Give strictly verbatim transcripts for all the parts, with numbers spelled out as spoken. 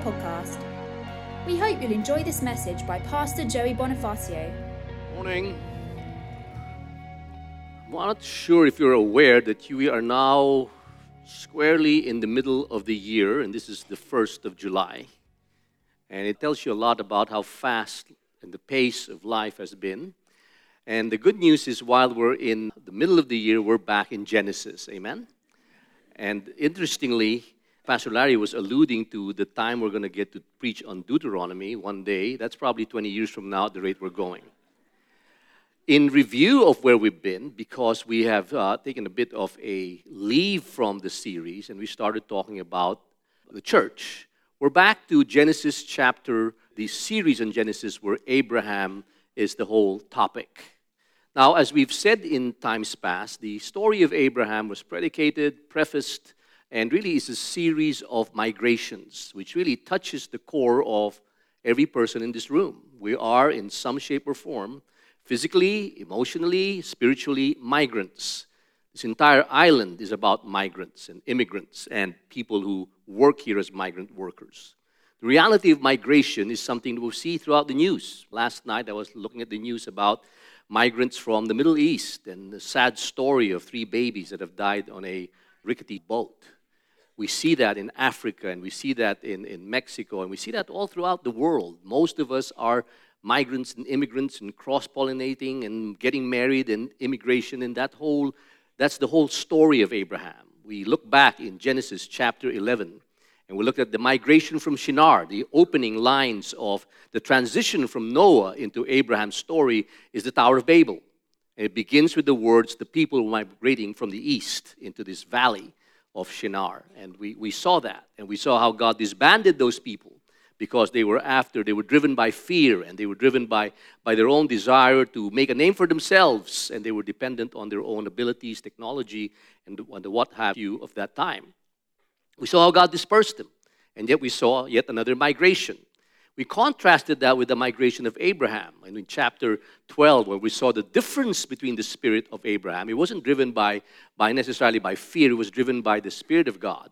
podcast. We hope you'll enjoy this message by Pastor Joey Bonifacio. Morning. I'm not sure if you're aware that we are now squarely in the middle of the year, and this is the first of July. And it tells you a lot about how fast and the pace of life has been. And the good news is while we're in the middle of the year, we're back in Genesis. Amen? And interestingly, Pastor Larry was alluding to the time we're going to get to preach on Deuteronomy one day. That's probably twenty years from now at the rate we're going. In review of where we've been, because we have uh, taken a bit of a leave from the series and we started talking about the church, we're back to Genesis chapter, the series on Genesis where Abraham is the whole topic. Now, as we've said in times past, the story of Abraham was predicated, prefaced, and really is a series of migrations, which really touches the core of every person in this room. We are, in some shape or form, physically, emotionally, spiritually, migrants. This entire island is about migrants and immigrants and people who work here as migrant workers. The reality of migration is something that we'll see throughout the news. Last night I was looking at the news about migrants from the Middle East and the sad story of three babies that have died on a rickety boat. We see that in Africa, and we see that in, in Mexico, and we see that all throughout the world. Most of us are migrants and immigrants and cross-pollinating and getting married and immigration, and that whole, that's the whole story of Abraham. We look back in Genesis chapter eleven, and we look at the migration from Shinar. The opening lines of the transition from Noah into Abraham's story is the Tower of Babel. And it begins with the words, the people migrating from the east into this valley of Shinar. And we, we saw that. And we saw how God disbanded those people because they were after, they were driven by fear, and they were driven by, by their own desire to make a name for themselves, and they were dependent on their own abilities, technology, and the, and the what have you of that time. We saw how God dispersed them, and yet we saw yet another migration. We contrasted that with the migration of Abraham. And in chapter twelve, where we saw the difference between the spirit of Abraham, it wasn't driven by, by necessarily by fear, it was driven by the Spirit of God.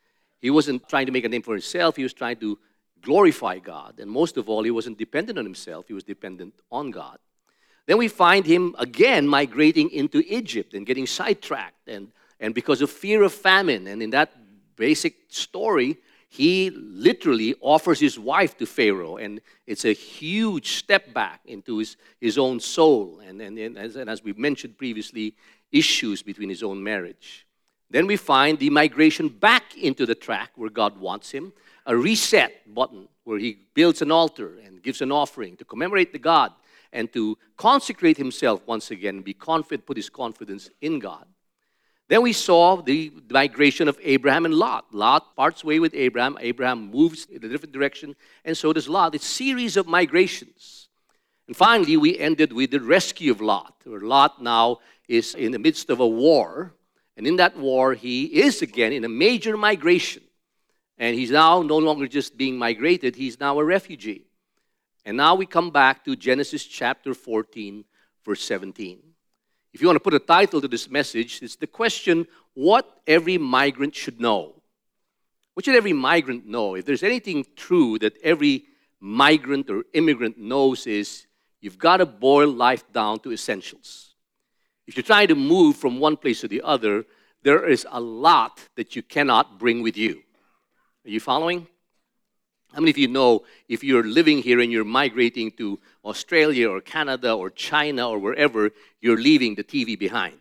He wasn't trying to make a name for himself, he was trying to glorify God. And most of all, he wasn't dependent on himself, he was dependent on God. Then we find him again migrating into Egypt and getting sidetracked, and, and because of fear of famine. And in that basic story, he literally offers his wife to Pharaoh, and it's a huge step back into his, his own soul, and, and, and, as, and as we mentioned previously, issues between his own marriage. Then we find the migration back into the track where God wants him, a reset button where he builds an altar and gives an offering to commemorate the God and to consecrate himself once again, be confident, put his confidence in God. Then we saw the migration of Abraham and Lot. Lot parts way with Abraham. Abraham moves in a different direction, and so does Lot. It's a series of migrations. And finally, we ended with the rescue of Lot, where Lot now is in the midst of a war. And in that war, he is again in a major migration. And he's now no longer just being migrated, he's now a refugee. And now we come back to Genesis chapter fourteen, verse seventeen. If you want to put a title to this message, it's the question, what every migrant should know. What should every migrant know? If there's anything true that every migrant or immigrant knows is, you've got to boil life down to essentials. If you're trying to move from one place to the other, there is a lot that you cannot bring with you. Are you following? How many of you know if you're living here and you're migrating to Australia or Canada or China or wherever, you're leaving the T V behind?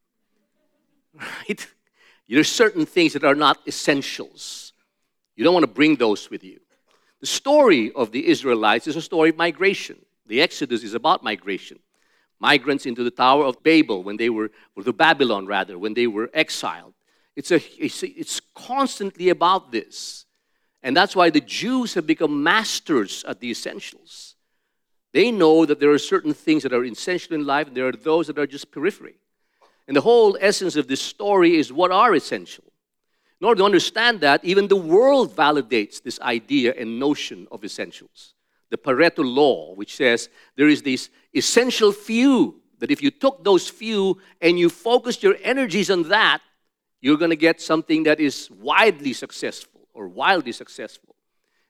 Right? There's certain things that are not essentials. You don't want to bring those with you. The story of the Israelites is a story of migration. The Exodus is about migration. Migrants into the Tower of Babel when they were, or the Babylon rather, when they were exiled. It's, a, it's, a, it's constantly about this. And that's why the Jews have become masters at the essentials. They know that there are certain things that are essential in life, and there are those that are just periphery. And the whole essence of this story is what are essential. In order to understand that, even the world validates this idea and notion of essentials. The Pareto law, which says there is this essential few, that if you took those few and you focused your energies on that, you're going to get something that is widely successful or wildly successful.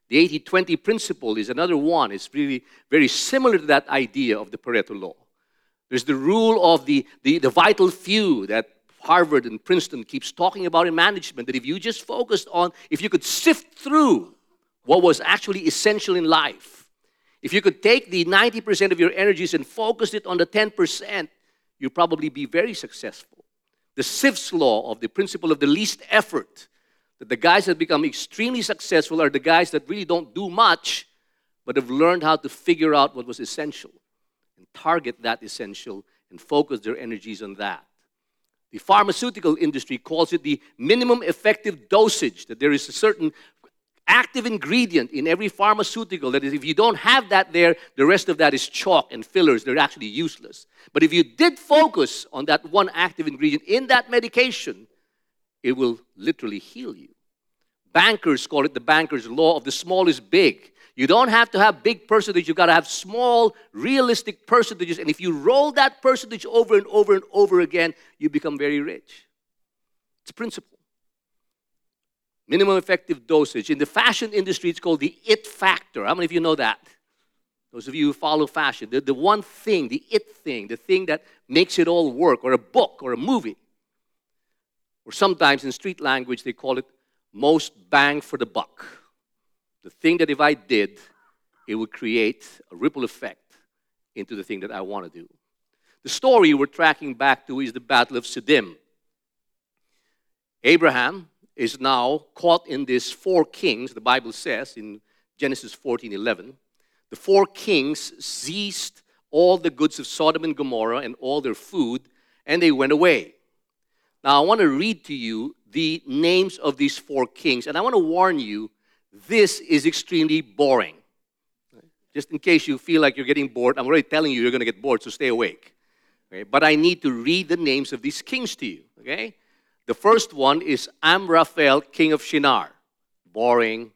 The eighty twenty principle is another one. It's really very similar to that idea of the Pareto law. There's the rule of the, the, the vital few that Harvard and Princeton keeps talking about in management, that if you just focused on, if you could sift through what was actually essential in life, if you could take the ninety percent of your energies and focus it on the ten percent, you'll probably be very successful. The Sif's law of the principle of the least effort, that the guys that become extremely successful are the guys that really don't do much, but have learned how to figure out what was essential and target that essential and focus their energies on that. The pharmaceutical industry calls it the minimum effective dosage, that there is a certain active ingredient in every pharmaceutical that is, if you don't have that there, the rest of that is chalk and fillers. They're actually useless. But if you did focus on that one active ingredient in that medication, it will literally heal you. Bankers call it the banker's law of the small is big. You don't have to have big percentage. You've got to have small, realistic percentages. And if you roll that percentage over and over and over again, you become very rich. It's a principle. Minimum effective dosage. In the fashion industry, it's called the it factor. How many of you know that? Those of you who follow fashion. The, the one thing, the it thing, the thing that makes it all work, or a book, or a movie. Or sometimes in street language, they call it most bang for the buck. The thing that if I did, it would create a ripple effect into the thing that I want to do. The story we're tracking back to is the Battle of Siddim. Abraham is now caught in these four kings, the Bible says in Genesis fourteen eleven. The four kings seized all the goods of Sodom and Gomorrah and all their food, and they went away. Now, I want to read to you the names of these four kings, and I want to warn you, this is extremely boring. Just in case you feel like you're getting bored, I'm already telling you you're going to get bored, so stay awake. Okay? But I need to read the names of these kings to you, okay? The first one is Amraphel, king of Shinar. Boring.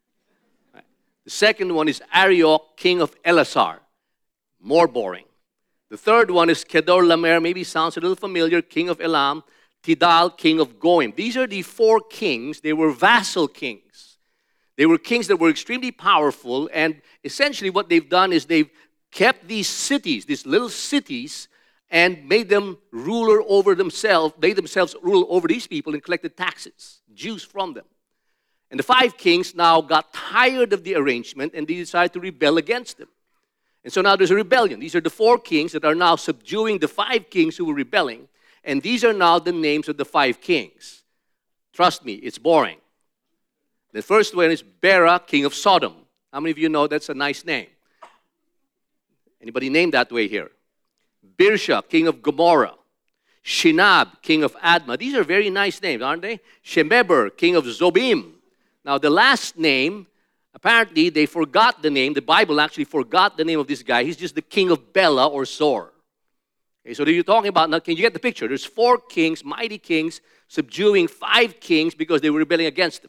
The second one is Arioch, king of Elasar. More boring. The third one is Kedorlaomer, maybe sounds a little familiar, king of Elam. Tidal, king of Goim. These are the four kings. They were vassal kings. They were kings that were extremely powerful, and essentially what they've done is they've kept these cities, these little cities, and made them ruler over themselves, made themselves rule over these people and collected taxes, Jews from them. And the five kings now got tired of the arrangement and they decided to rebel against them. And so now there's a rebellion. These are the four kings that are now subduing the five kings who were rebelling. And these are now the names of the five kings. Trust me, it's boring. The first one is Bera, king of Sodom. How many of you know that's a nice name? Anybody named that way here? Birsha, king of Gomorrah. Shinab, king of Admah. These are very nice names, aren't they? Shemeber, king of Zobim. Now, the last name, apparently they forgot the name. The Bible actually forgot the name of this guy. He's just the king of Bela or Zor. Okay, so you're talking about, now can you get the picture? There's four kings, mighty kings, subduing five kings because they were rebelling against them.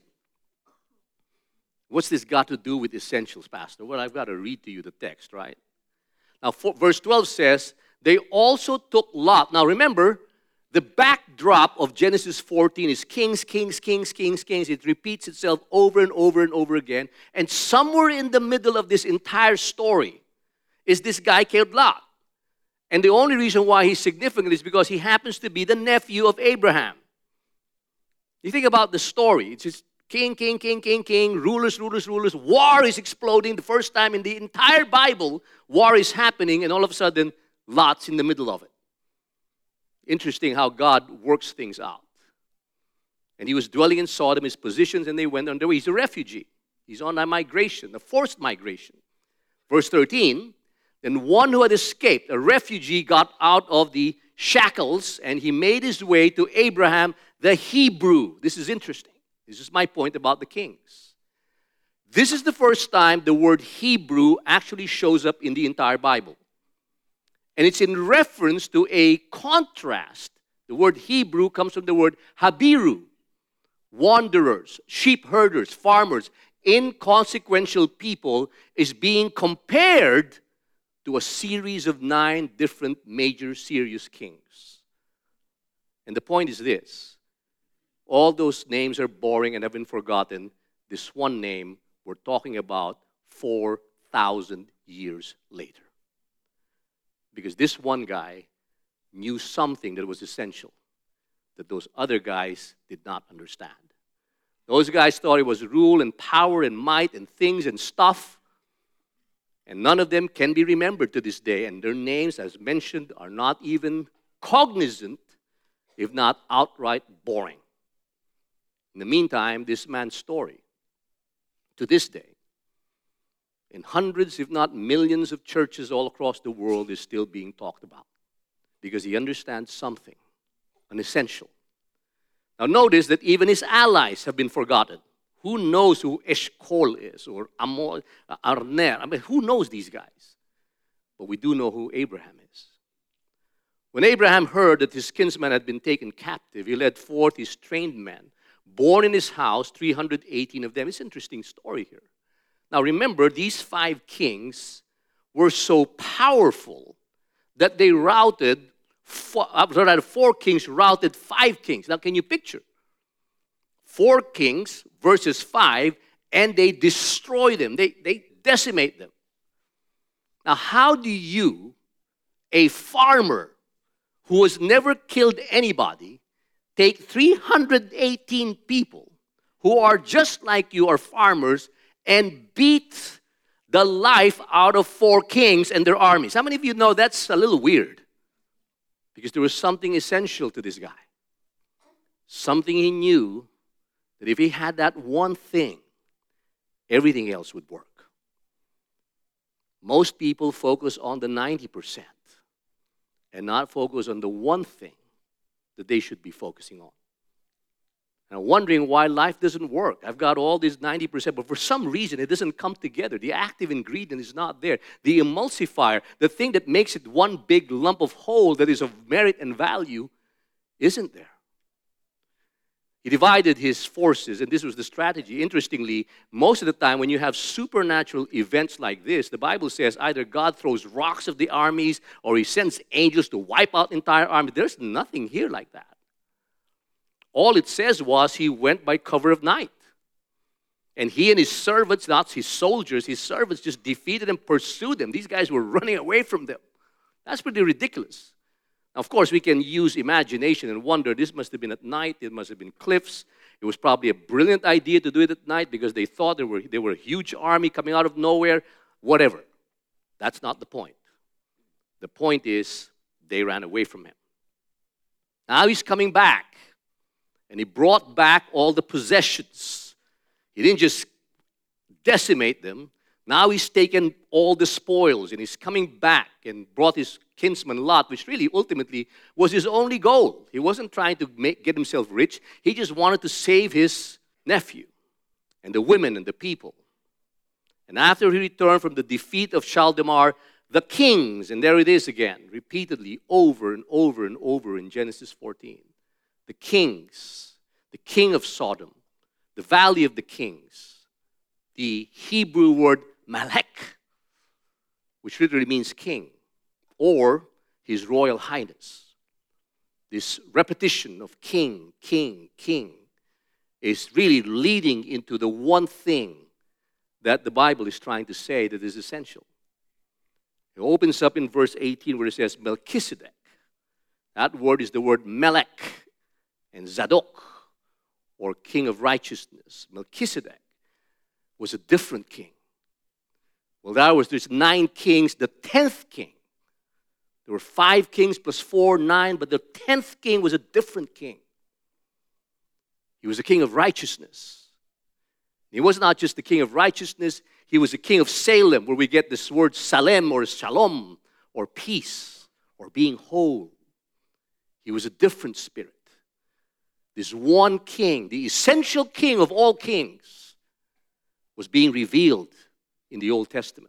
What's this got to do with essentials, Pastor? Well, I've got to read to you the text, right? Now, for, verse twelve says, they also took Lot. Now, remember, the backdrop of Genesis fourteen is kings, kings, kings, kings, kings. It repeats itself over and over and over again. And somewhere in the middle of this entire story is this guy called Lot. And the only reason why he's significant is because he happens to be the nephew of Abraham. You think about the story. It's just king, king, king, king, king, rulers, rulers, rulers. War is exploding. The first time in the entire Bible, war is happening, and all of a sudden, Lot's in the middle of it. Interesting how God works things out. And he was dwelling in Sodom, his positions, and they went on their way. He's a refugee. He's on a migration, a forced migration. Verse thirteen, then one who had escaped, a refugee, got out of the shackles, and he made his way to Abraham, the Hebrew. This is interesting. This is my point about the kings. This is the first time the word Hebrew actually shows up in the entire Bible. And it's in reference to a contrast. The word Hebrew comes from the word Habiru. Wanderers, sheep herders, farmers, inconsequential people is being compared to a series of nine different major serious kings. And the point is this. All those names are boring and have been forgotten. This one name We're talking about four thousand years later. Because this one guy knew something that was essential that those other guys did not understand. Those guys thought it was rule and power and might and things and stuff, and none of them can be remembered to this day, and their names, as mentioned, are not even cognizant, if not outright boring. In the meantime, this man's story, to this day, in hundreds, if not millions of churches all across the world, is still being talked about because he understands something, an essential. Now notice that even his allies have been forgotten. Who knows who Eshcol is or Amor, Arner? I mean, who knows these guys? But we do know who Abraham is. When Abraham heard that his kinsman had been taken captive, he led forth his trained men, born in his house, three hundred eighteen of them. It's an interesting story here. Now remember, these five kings were so powerful that they routed, four, rather four kings routed five kings. Now can you picture? Four kings versus five, and they destroy them. They, they decimate them. Now how do you, a farmer who has never killed anybody, take three hundred eighteen people who are just like you, are farmers, and beat the life out of four kings and their armies? How many of you know that's a little weird? Because there was something essential to this guy. Something he knew that if he had that one thing, everything else would work. Most people focus on the ninety percent and not focus on the one thing that they should be focusing on. And I'm wondering why life doesn't work. I've got all these ninety percent, but for some reason it doesn't come together. The active ingredient is not there. The emulsifier, the thing that makes it one big lump of whole that is of merit and value, isn't there. He divided his forces, and this was the strategy. Interestingly, most of the time when you have supernatural events like this, the Bible says either God throws rocks at the armies or he sends angels to wipe out entire armies. There's nothing here like that. All it says was he went by cover of night. And he and his servants, not his soldiers, his servants just defeated and pursued them. These guys were running away from them. That's pretty ridiculous. Now, of course, we can use imagination and wonder, this must have been at night, it must have been cliffs. It was probably a brilliant idea to do it at night because they thought there were, there were a huge army coming out of nowhere, whatever. That's not the point. The point is they ran away from him. Now he's coming back, and he brought back all the possessions. He didn't just decimate them. Now he's taken all the spoils, and he's coming back and brought his kinsman Lot, which really ultimately was his only goal. He wasn't trying to make, get himself rich. He just wanted to save his nephew and the women and the people. And after he returned from the defeat of Chaldemar, the kings, and there it is again, repeatedly over and over and over in Genesis fourteen. The kings, the king of Sodom, the valley of the kings, the Hebrew word Malek, which literally means king, or His Royal Highness. This repetition of king, king, king is really leading into the one thing that the Bible is trying to say that is essential. It opens up in verse eighteen where it says Melchizedek. That word is the word Melech and Zadok, or king of righteousness. Melchizedek was a different king. Well, there was there's nine kings, the tenth king. There were five kings plus four, nine, but the tenth king was a different king. He was a king of righteousness. He was not just the king of righteousness, he was the king of Salem, where we get this word Salem or Shalom, or peace, or being whole. He was a different spirit. This one king, the essential king of all kings, was being revealed in the Old Testament.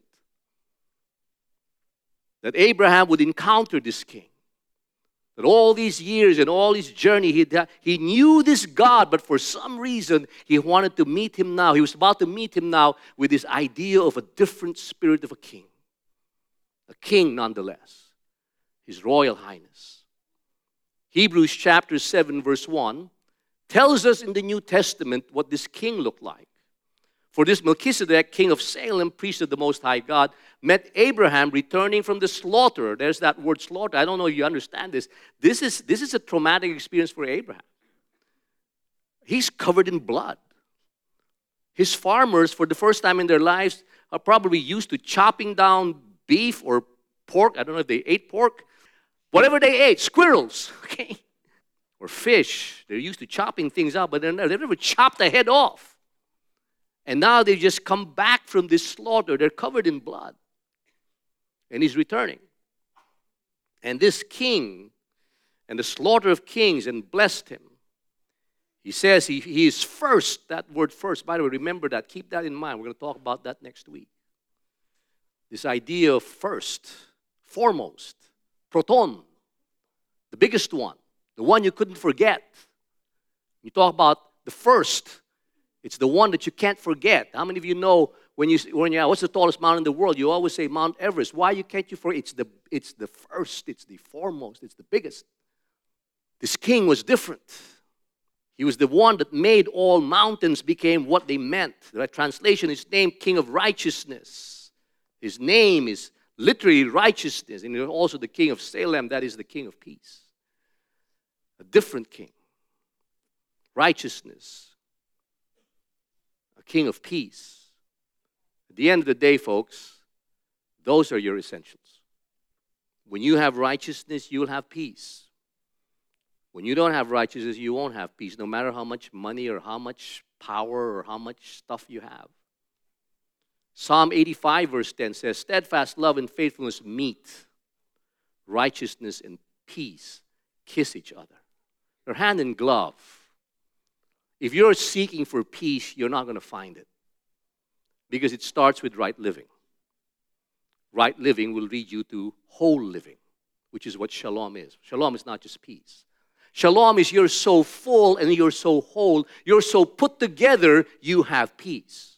That Abraham would encounter this king. That all these years and all his journey, he, he knew this God, but for some reason, he wanted to meet him now. He was about to meet him now with this idea of a different spirit of a king. A king nonetheless. His Royal Highness. Hebrews chapter seven verse one tells us in the New Testament what this king looked like. For this Melchizedek, king of Salem, priest of the Most High God, met Abraham returning from the slaughter. There's that word slaughter. I don't know if you understand this. This is, this is a traumatic experience for Abraham. He's covered in blood. His farmers, for the first time in their lives, are probably used to chopping down beef or pork. I don't know if they ate pork. Whatever they ate, squirrels, okay, or fish. They're used to chopping things up, but they've never chopped the head off. And now they just come back from this slaughter. They're covered in blood. And he's returning. And this king and the slaughter of kings and blessed him. He says he, he is first. That word first, by the way, remember that. Keep that in mind. We're going to talk about that next week. This idea of first, foremost, proton, the biggest one, the one you couldn't forget. You talk about the first. It's the one that you can't forget. How many of you know when you when you what's the tallest mountain in the world? You always say Mount Everest. Why you can't you forget? It's the it's the first. It's the foremost. It's the biggest. This king was different. He was the one that made all mountains became what they meant. The translation is named King of Righteousness. His name is literally righteousness, and also the King of Salem. That is the King of Peace. A different king. Righteousness. King of peace. At the end of the day, folks, those are your essentials. When you have righteousness, you'll have peace. When you don't have righteousness, you won't have peace, no matter how much money or how much power or how much stuff you have. Psalm eighty-five, verse ten says, steadfast love and faithfulness meet. Righteousness and peace kiss each other. They're hand in glove. If you're seeking for peace, you're not going to find it. Because it starts with right living. Right living will lead you to whole living, which is what shalom is. Shalom is not just peace. Shalom is you're so full and you're so whole, you're so put together, you have peace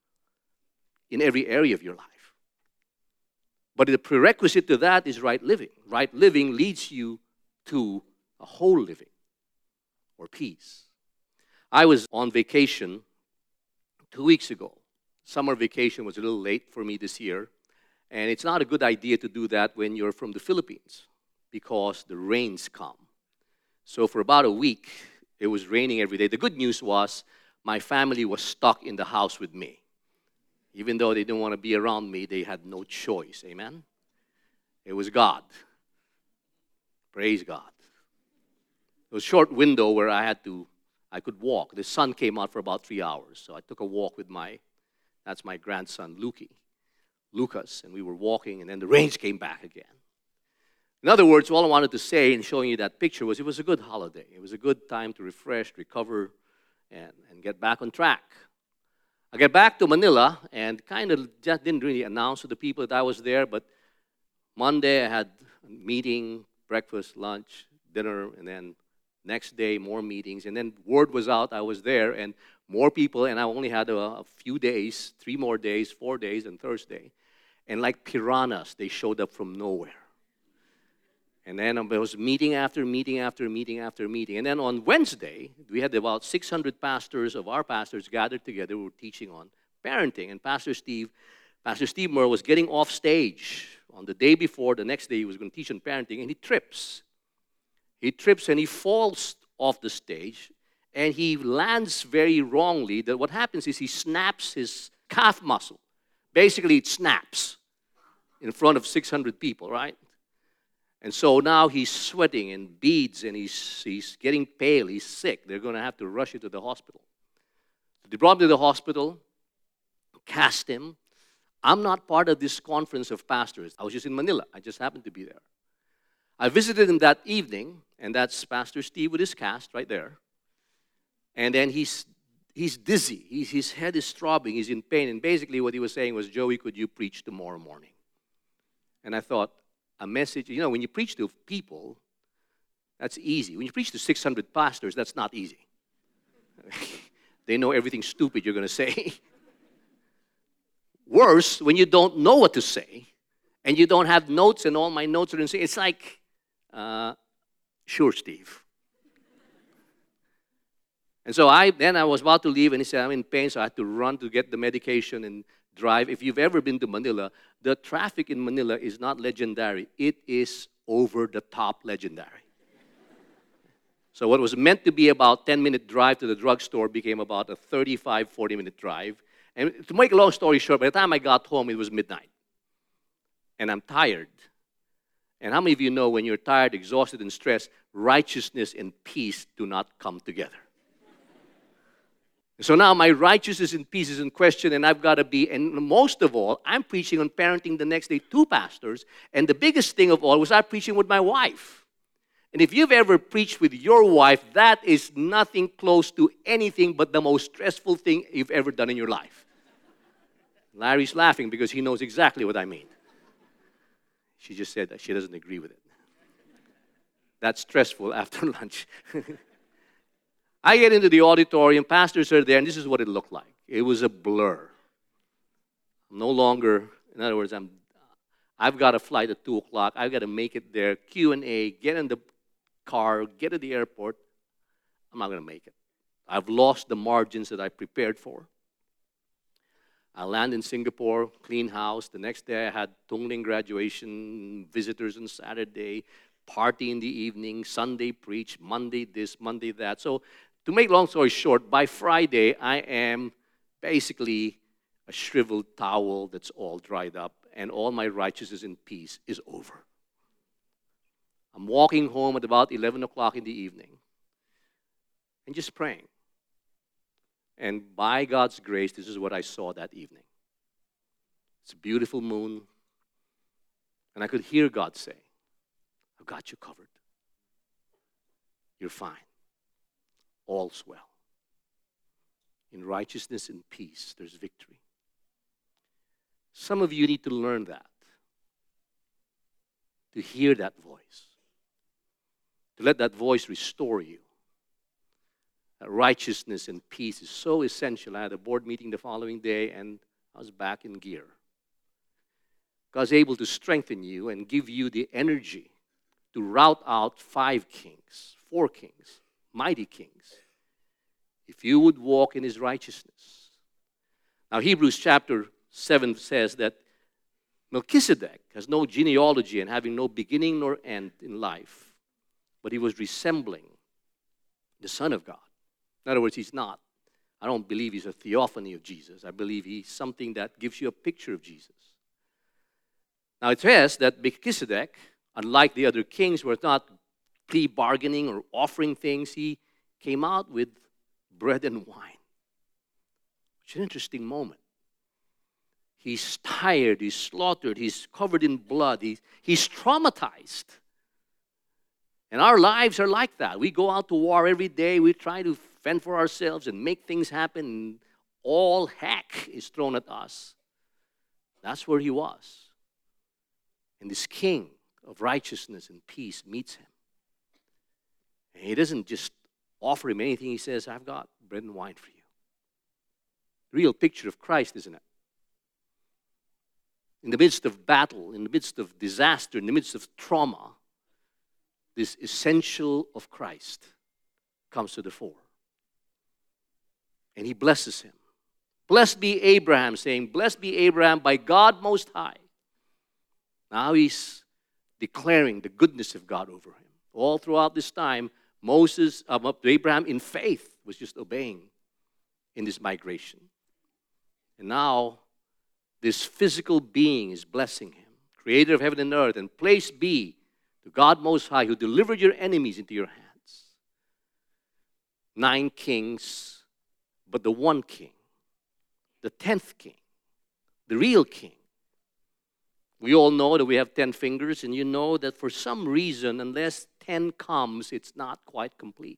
in every area of your life. But the prerequisite to that is right living. Right living leads you to a whole living or peace. I was on vacation two weeks ago. Summer vacation was a little late for me this year. And it's not a good idea to do that when you're from the Philippines because the rains come. So for about a week, it was raining every day. The good news was my family was stuck in the house with me. Even though they didn't want to be around me, they had no choice. Amen? It was God. Praise God. It was a short window where I had to I could walk. The sun came out for about three hours. So I took a walk with my, that's my grandson, Lukey, Lucas, and we were walking, and then the rains came back again. In other words, all I wanted to say in showing you that picture was it was a good holiday. It was a good time to refresh, recover, and, and get back on track. I get back to Manila and kind of just didn't really announce to the people that I was there, but Monday I had a meeting, breakfast, lunch, dinner, and then next day, more meetings, and then word was out, I was there, and more people, and I only had a, a few days, three more days, four days, and Thursday. And like piranhas, they showed up from nowhere. And then there was meeting after meeting after meeting after meeting. And then on Wednesday, we had about six hundred pastors of our pastors gathered together. We were teaching on parenting, and Pastor Steve, Pastor Steve Moore was getting off stage on the day before. The next day, he was going to teach on parenting, and he trips. He trips and he falls off the stage, and he lands very wrongly. That what happens is he snaps his calf muscle. Basically, it snaps in front of six hundred people, right? And so now he's sweating and beads, and he's, he's getting pale. He's sick. They're going to have to rush him to the hospital. They brought him to the hospital, cast him. I'm not part of this conference of pastors. I was just in Manila. I just happened to be there. I visited him that evening, and that's Pastor Steve with his cast right there. And then he's he's dizzy. He's, his head is throbbing. He's in pain. And basically what he was saying was, Joey, could you preach tomorrow morning? And I thought, a message, you know, when you preach to people, that's easy. When you preach to six hundred pastors, that's not easy. They know everything stupid you're going to say. Worse, when you don't know what to say, and you don't have notes, and all my notes are in, it's like, uh, sure, Steve. And so I then I was about to leave, and he said, I'm in pain, so I had to run to get the medication and drive. If you've ever been to Manila, the traffic in Manila is not legendary. It is over-the-top legendary. So what was meant to be about ten-minute drive to the drugstore became about a thirty-five, forty-minute drive. And to make a long story short, by the time I got home, it was midnight. And I'm tired. And how many of you know when you're tired, exhausted, and stressed, righteousness and peace do not come together? So now my righteousness and peace is in question, and I've got to be, and most of all, I'm preaching on parenting the next day, two pastors, and the biggest thing of all was I'm preaching with my wife. And if you've ever preached with your wife, that is nothing close to anything but the most stressful thing you've ever done in your life. Larry's laughing because he knows exactly what I mean. She just said that she doesn't agree with it. That's stressful after lunch. I get into the auditorium, pastors are there, and this is what it looked like. It was a blur. I'm no longer, in other words, I'm, I've got a flight at two o'clock. I've got to make it there, Q and A, get in the car, get to the airport. I'm not going to make it. I've lost the margins that I prepared for. I land in Singapore, clean house. The next day I had Tongling graduation, visitors on Saturday, party in the evening, Sunday preach, Monday this, Monday that. So to make long story short, by Friday I am basically a shriveled towel that's all dried up, and all my righteousness and peace is over. I'm walking home at about eleven o'clock in the evening and just praying. And by God's grace, this is what I saw that evening. It's a beautiful moon, and I could hear God say, I've got you covered. You're fine. All's well. In righteousness and peace, there's victory. Some of you need to learn that, to hear that voice, to let that voice restore you. That righteousness and peace is so essential. I had a board meeting the following day, and I was back in gear. God's able to strengthen you and give you the energy to rout out five kings, four kings, mighty kings, if you would walk in his righteousness. Now, Hebrews chapter seven says that Melchizedek has no genealogy and having no beginning nor end in life, but he was resembling the Son of God. In other words, he's not. I don't believe he's a theophany of Jesus. I believe he's something that gives you a picture of Jesus. Now, it says that Melchizedek, unlike the other kings, was not plea bargaining or offering things. He came out with bread and wine. It's an interesting moment. He's tired, he's slaughtered, he's covered in blood, he's, he's traumatized. And our lives are like that. We go out to war every day, we try to fend for ourselves and make things happen, and all heck is thrown at us. That's where he was. And this king of righteousness and peace meets him. And he doesn't just offer him anything. He says, I've got bread and wine for you. Real picture of Christ, isn't it? In the midst of battle, in the midst of disaster, in the midst of trauma, this essential of Christ comes to the fore. And he blesses him. Blessed be Abraham, saying, Blessed be Abraham by God Most High. Now he's declaring the goodness of God over him. All throughout this time, Moses, um, up to Abraham in faith, was just obeying in this migration. And now, this physical being is blessing him, creator of heaven and earth, and praise be to God Most High, who delivered your enemies into your hands. Nine kings, but the one king, the tenth king, the real king. We all know that we have ten fingers, and you know that for some reason, unless ten comes, it's not quite complete.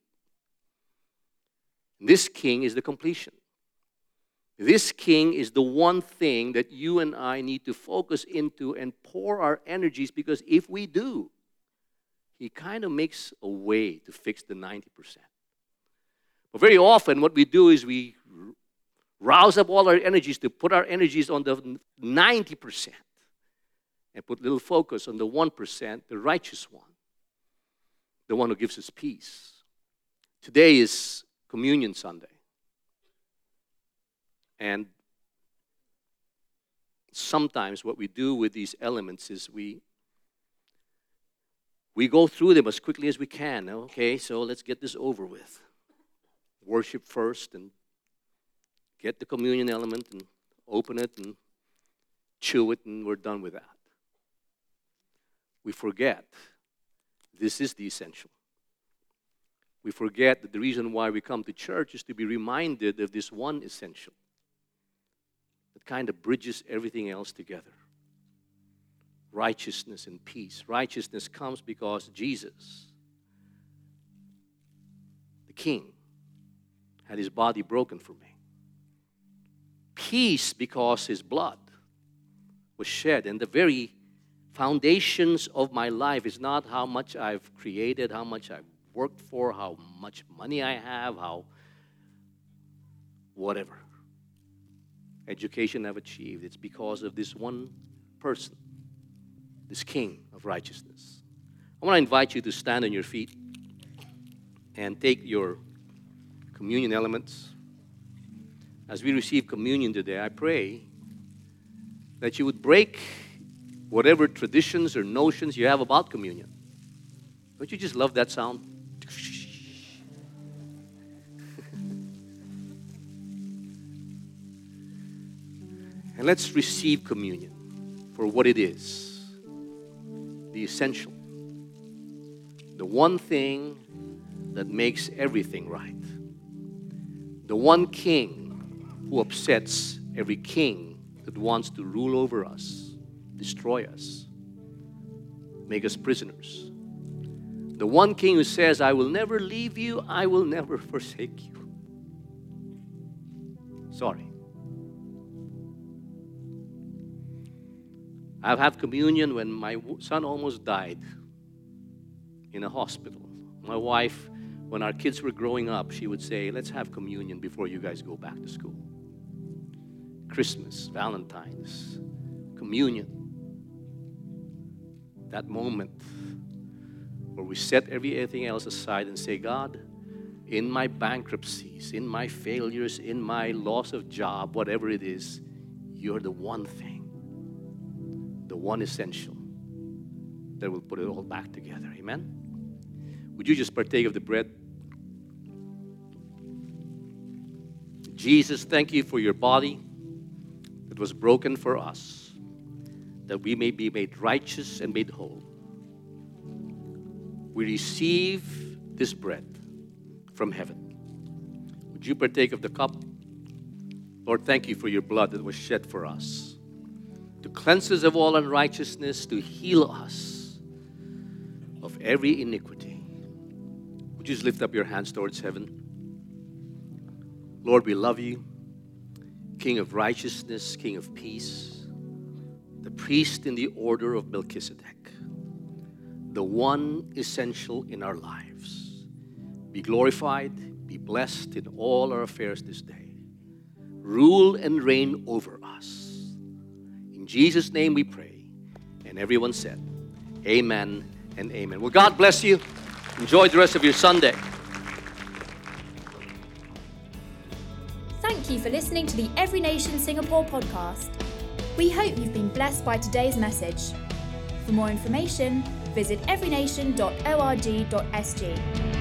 This king is the completion. This king is the one thing that you and I need to focus into and pour our energies, because if we do, he kind of makes a way to fix the ninety percent. But very often what we do is we rouse up all our energies to put our energies on the ninety percent and put little focus on the one percent, the righteous one, the one who gives us peace. Today is Communion Sunday. And sometimes what we do with these elements is we we go through them as quickly as we can. Okay, so let's get this over with. Worship first and get the communion element and open it and chew it, and we're done with that. We forget this is the essential. We forget that the reason why we come to church is to be reminded of this one essential that kind of bridges everything else together. Righteousness and peace. Righteousness comes because Jesus, the King, had his body broken for me. Peace because his blood was shed. And the very foundations of my life is not how much I've created, how much I've worked for, how much money I have, how whatever education I've achieved. It's because of this one person, this King of righteousness. I want to invite you to stand on your feet and take your communion elements. As we receive communion today, I pray that you would break whatever traditions or notions you have about communion. Don't you just love that sound? And let's receive communion for what it is. The essential. The one thing that makes everything right. The one king who upsets every king that wants to rule over us, destroy us, make us prisoners. The one king who says, I will never leave you, I will never forsake you. Sorry. I've had communion when my son almost died in a hospital. My wife, when our kids were growing up, she would say, let's have communion before you guys go back to school. Christmas, Valentine's, communion. That moment where we set everything else aside and say, God, in my bankruptcies, in my failures, in my loss of job, whatever it is, you're the one thing, the one essential that will put it all back together. Amen? Would you just partake of the bread? Jesus, thank you for your body that was broken for us, that we may be made righteous and made whole. We receive this bread from heaven. Would you partake of the cup? Lord, thank you for your blood that was shed for us, to cleanse us of all unrighteousness, to heal us of every iniquity. Would you just lift up your hands towards heaven? Lord, we love you, King of righteousness, King of peace, the priest in the order of Melchizedek, the one essential in our lives. Be glorified, be blessed in all our affairs this day. Rule and reign over us. In Jesus' name we pray. And everyone said, amen and amen. Well, God bless you. Enjoy the rest of your Sunday. Thank you for listening to the Every Nation Singapore podcast. We hope you've been blessed by today's message. For more information, visit every nation dot org dot s g.